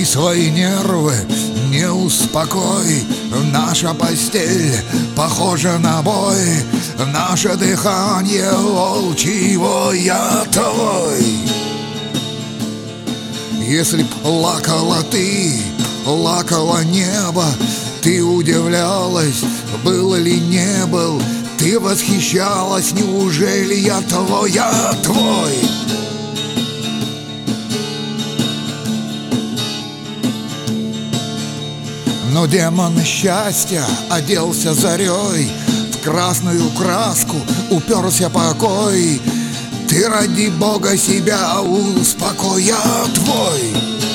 свои нервы не успокой. Наша постель похожа на бой, наше дыхание волчьего, я твой. Если б плакала ты, плакало небо, ты удивлялась, был или не был, ты восхищалась, неужели я твой, я твой? Но демон счастья оделся зарей, в красную краску уперся покой. Ты ради Бога себя успокой, я твой.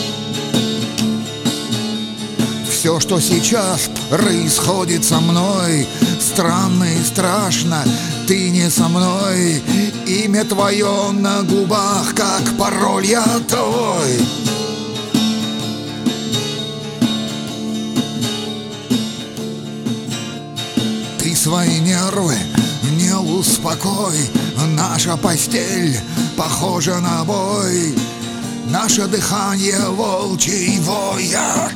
Все, что сейчас происходит со мной, странно и страшно, ты не со мной. Имя твое на губах, как пароль, я твой. Ты свои нервы не успокой, наша постель похожа на бой, наше дыхание волчий вой, я